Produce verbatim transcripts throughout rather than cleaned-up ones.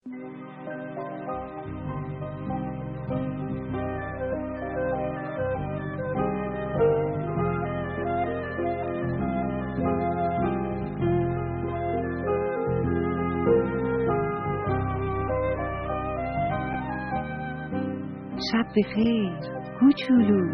شب بخیر کوچولو.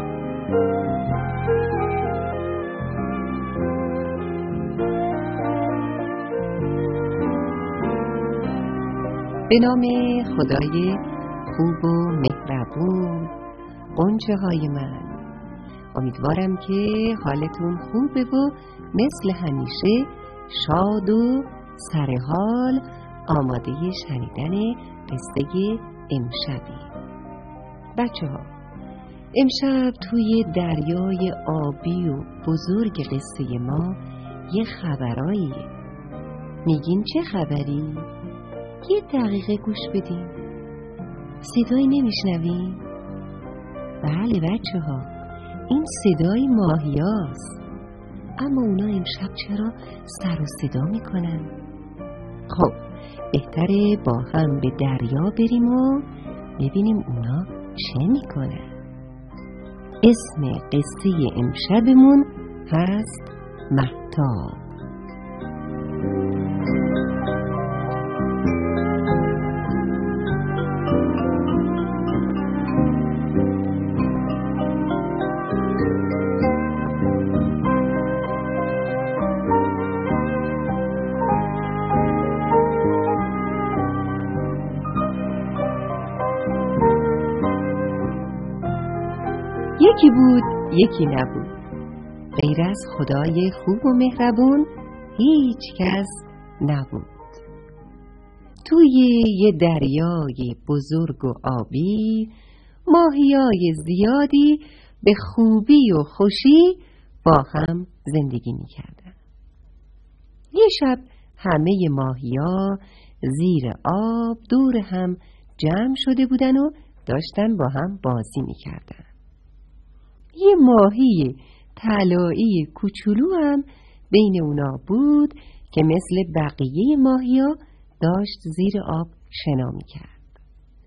به نام خدای خوب و مهربون، غنچه های من، امیدوارم که حالتون خوبه و مثل همیشه شاد و سرحال آماده شنیدن قصه امشبی. بچه ها، امشب توی دریای آبی و بزرگ قصه ما یه خبراییه. میگین چه خبری؟ یه دقیقه گوش بدین. صدایی نمیشنوین؟ بله بچه ها، این صدای ماهیاست. اما اونا امشب چرا سر و صدا میکنن؟ خب بهتره با هم به دریا بریم و ببینیم اونا چه میکنن. اسم قصه امشبمون هست مهتاب. یکی بود یکی نبود، غیر از خدای خوب و مهربون هیچ کس نبود. توی یه دریای بزرگ و آبی ماهیای زیادی به خوبی و خوشی با هم زندگی می‌کردن. یه شب همه ماهیا زیر آب دور هم جمع شده بودن و داشتن با هم بازی می‌کردن. یه ماهی طلایی کوچولو هم بین اونا بود که مثل بقیه ماهیا داشت زیر آب شنا می‌کرد.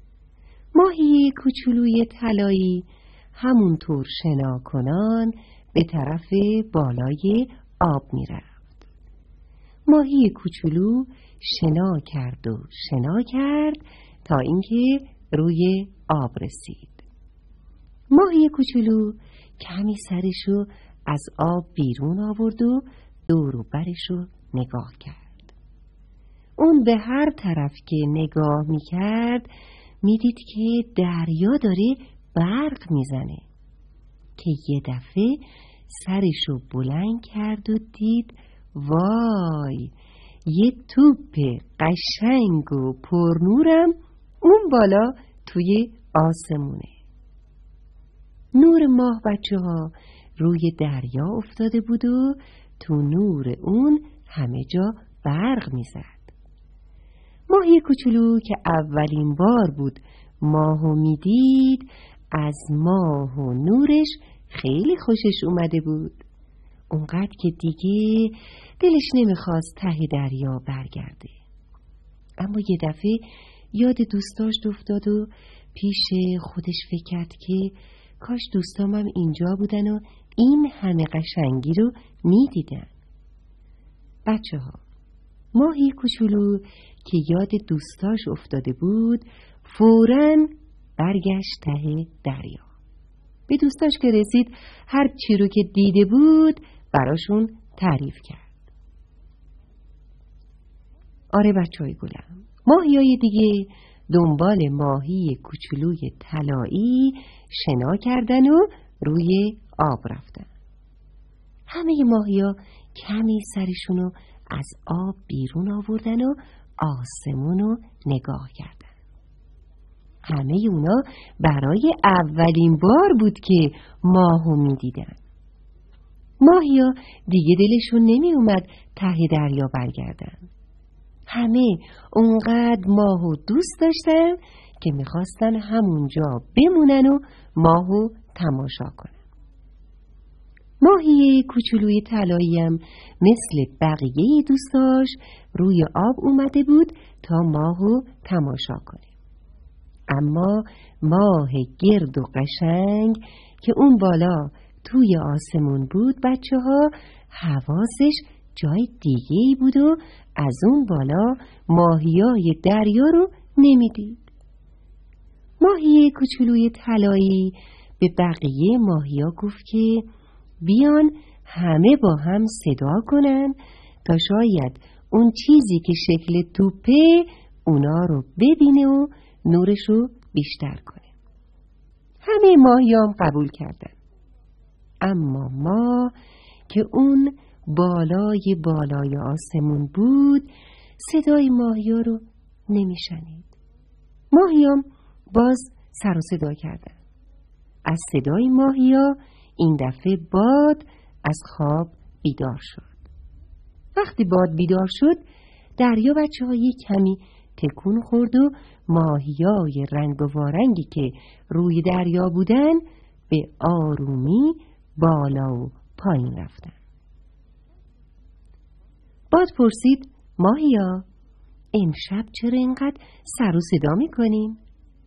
ماهی کوچولوی طلایی همونطور شنا کنان به طرف بالای آب می‌رفت. ماهی کوچولو شنا کرد و شنا کرد تا اینکه روی آب رسید. ماهی کوچولو کمی سرشو از آب بیرون آورد و دور و برشو نگاه کرد. اون به هر طرف که نگاه میکرد میدید که دریا داره برق میزنه که یه دفعه سرشو بلند کرد و دید وای، یه توپ قشنگ و پرنورم اون بالا توی آسمونه. نور ماه بچه ها روی دریا افتاده بود و تو نور اون همه جا برق میزد. ماهی کوچولو که اولین بار بود ماهو میدید، از ماه و نورش خیلی خوشش اومده بود. اونقدر که دیگه دلش نمیخواست ته دریا برگرده. اما یه دفعه یاد دوستاش افتاد و پیش خودش فکر کرد که کاش دوستام هم اینجا بودن و این همه قشنگی رو میدیدن. بچه ها، ماهی کوچولو که یاد دوستاش افتاده بود فوراً برگشت ته دریا. به دوستاش که رسید هر چی رو که دیده بود براشون تعریف کرد. آره بچه های گلم، ماهیای دیگه دنبال ماهی کوچولوی طلایی شنا کردن و روی آب رفتن. همه ماهیا کمی سرشونو از آب بیرون آوردن و آسمونو نگاه کردن. همه اونا برای اولین بار بود که ماهو میدیدن. ماهیا دیگه دلشون نمی اومد ته دریا برگردن. همه اونقدر ماهو دوست داشتن که میخواستن همونجا بمونن و ماهو تماشا کنن. ماهی کوچولوی طلاییم مثل بقیه دوستاش روی آب اومده بود تا ماهو تماشا کنه. اما ماه گرد و قشنگ که اون بالا توی آسمون بود بچه ها حواسش جای دیگه‌ای بود و از اون بالا ماهیای دریا رو نمیدید. ماهی کوچولوی طلایی به بقیه ماهیا گفت که بیان همه با هم صدا کنن تا شاید اون چیزی که شکل توپه اونا رو ببینه و نورش رو بیشتر کنه. همه ماهیام قبول کردن. اما ما که اون بالای بالای آسمون بود صدای ماهیا رو نمیشنید. ماهیام باز سر و صدا کردن. از صدای ماهیا این دفعه باد از خواب بیدار شد. وقتی باد بیدار شد دریا بچه های کمی تکون خورد و ماهیای رنگ و وارنگی که روی دریا بودن به آرومی بالا و پایین رفتن. باد پرسید ماهیا امشب چرا اینقدر سر و صدا میکنیم؟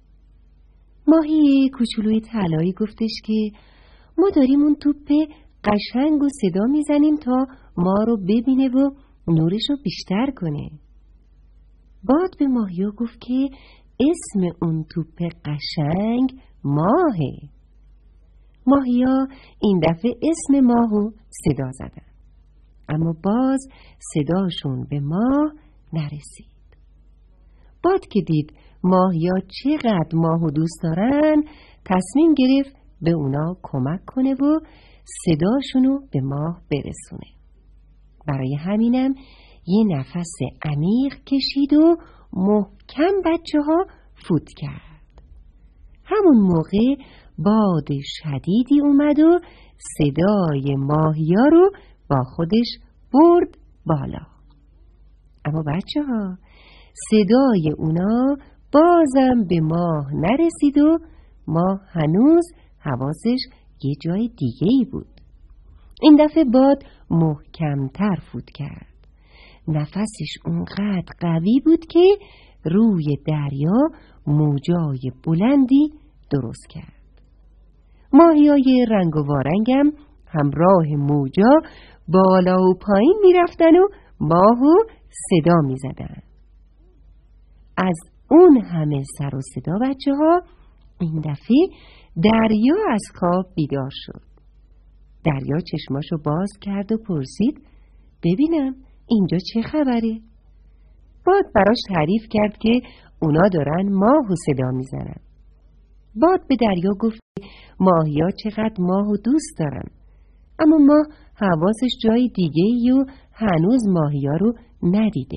ماهی کوچولوی طلایی گفتش که ما داریم اون توپ قشنگ و صدا میزنیم تا ما رو ببینه و نورش رو بیشتر کنه. باد به ماهیا گفت که اسم اون توپ قشنگ ماهه. ماهیا این دفعه اسم ماهو صدا زدن. اما باز صداشون به ماه نرسید. باد که دید ماهیا چقدر ماهو دوست دارن تصمیم گرفت به اونا کمک کنه و صداشونو به ماه برسونه. برای همینم یه نفس عمیق کشید و محکم بچه ها فوت کرد. همون موقع باد شدیدی اومد و صدای ماهیا رو با خودش برد بالا. اما بچه ها صدای اونا بازم به ماه نرسید و ماه هنوز حواسش یه جای دیگه‌ای بود. این دفعه باد محکم‌تر فوت کرد. نفسش اونقدر قوی بود که روی دریا موجای بلندی درست کرد. ماهیای رنگ و وارنگم همراه موجا بالا و پایین میرفتن و ماهو صدا میزدن. از اون همه سر و صدا بچه ها این دفعه دریا از خواب بیدار شد. دریا چشماشو باز کرد و پرسید ببینم اینجا چه خبره؟ باد براش تعریف کرد که اونا دارن ماهو صدا میزنن. باد به دریا گفت ماهیا چقدر ماهو دوست دارن، اما ماه حواسش جای دیگه ای و هنوز ماهیا رو ندیده.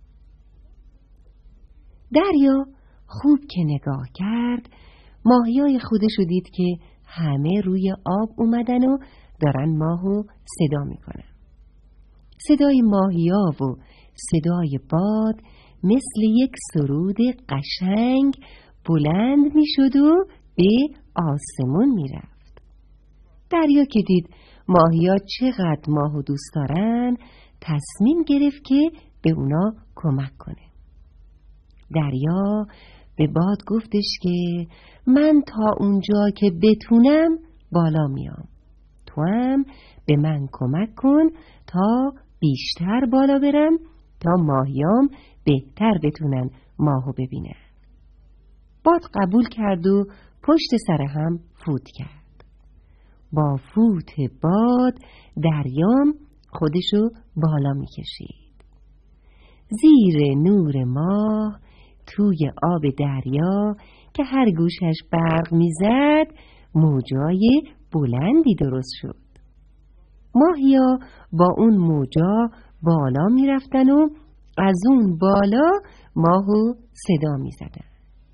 دریا خوب که نگاه کرد ماهیای خودشو دید که همه روی آب اومدن و دارن ماهو صدا میکنن. صدای ماهیا و صدای باد مثل یک سرود قشنگ بلند میشد و به آسمون میرفت. دریا که دید ماهیا چقدر ماهو دوست دارن تصمیم گرفت که به اونا کمک کنه. دریا به باد گفتش که من تا اونجا که بتونم بالا میام. تو هم به من کمک کن تا بیشتر بالا برم تا ماهیام بهتر بتونن ماهو ببینن. باد قبول کرد و پشت سر هم فوت کرد. با فوت باد دریام خودشو بالا میکشید. زیر نور ماه توی آب دریا که هر گوشش برق میزد موجای بلندی درست شد. ماهیا با اون موجا بالا میرفتن و از اون بالا ماهو صدا میزدن.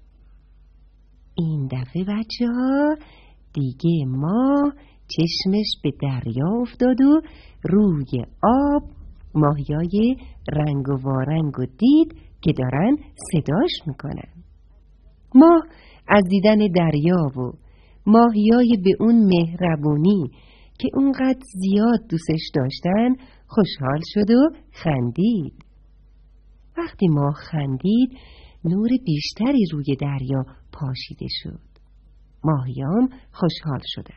این دفعه بچه ها دیگه ماه چشمش به دریا افتاد و روی آب ماهیای رنگ و وارنگ و دید که دارن صداش میکنن. ماه از دیدن دریا و ماهیای به اون مهربونی که اونقدر زیاد دوستش داشتن خوشحال شد و خندید. وقتی ماه خندید نور بیشتری روی دریا پاشیده شد. ماهیام خوشحال شدن.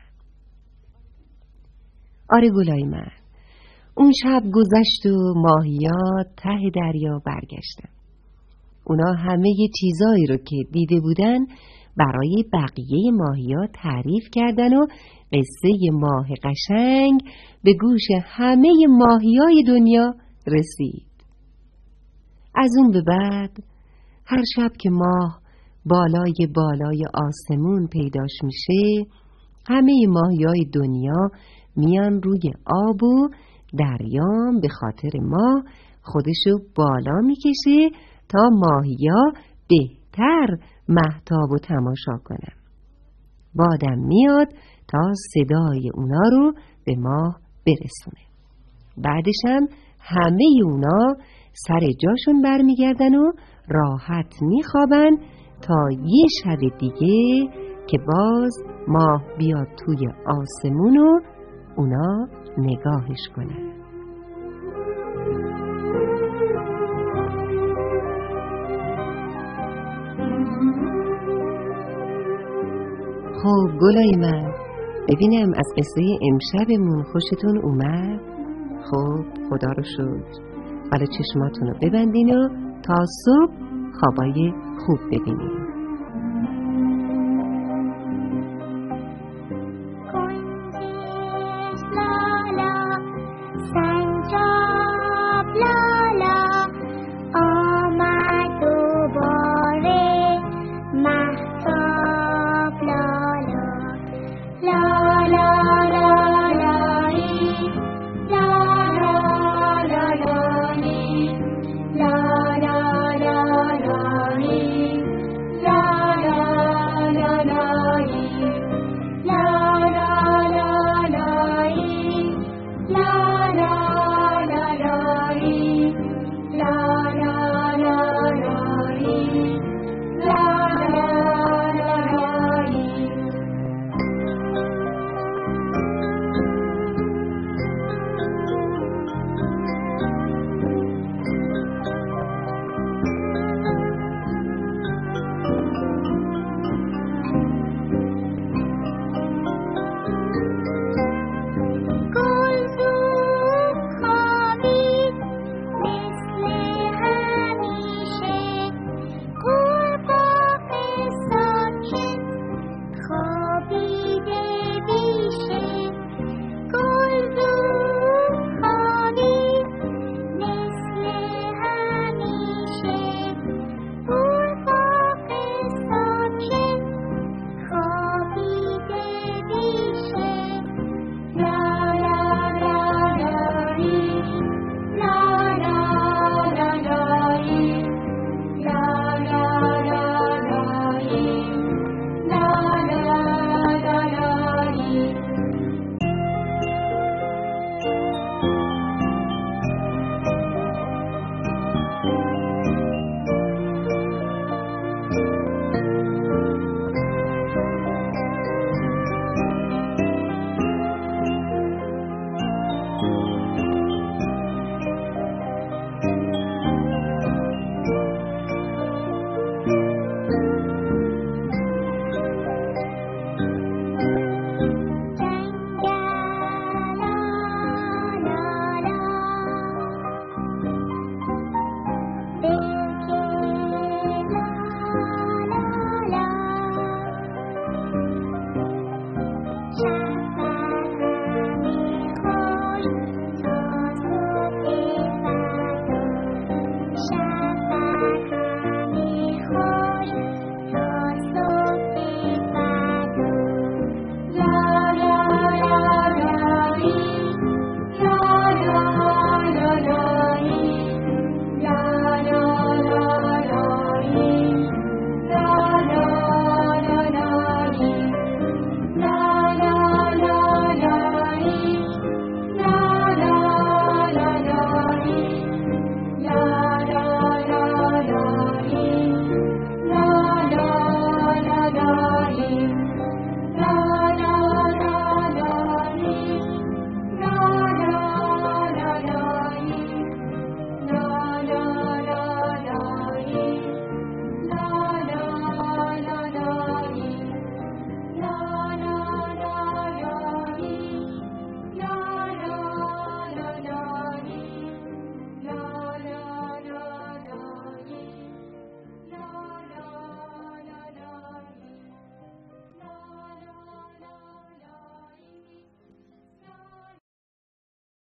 آره گلای من، اون شب گذشت و ماهیا ته دریا برگشتن. اونا همه ی چیزایی رو که دیده بودن برای بقیه ماهیا تعریف کردن و قصه ماه قشنگ به گوش همه ماهیای دنیا رسید. از اون به بعد هر شب که ماه بالای بالای آسمون پیداش میشه، همه ماهیای دنیا میان روی آب و دریام به خاطر ماه خودشو بالا میکشه تا ماهیا بهتر مهتاب و تماشا کنن. بادم میاد تا صدای اونا رو به ماه برسونه. بعدش هم همه اونا سر جاشون برمیگردن و راحت میخوابن تا یه شب دیگه که باز ماه بیاد توی آسمون و اونا نگاهش کنن. خب گلای من، ببینم از قصه امشبمون خوشتون اومد؟ خب خدا رو شکر. حالا چشماتون رو ببندین و تا صبح خوابای خوب ببینین.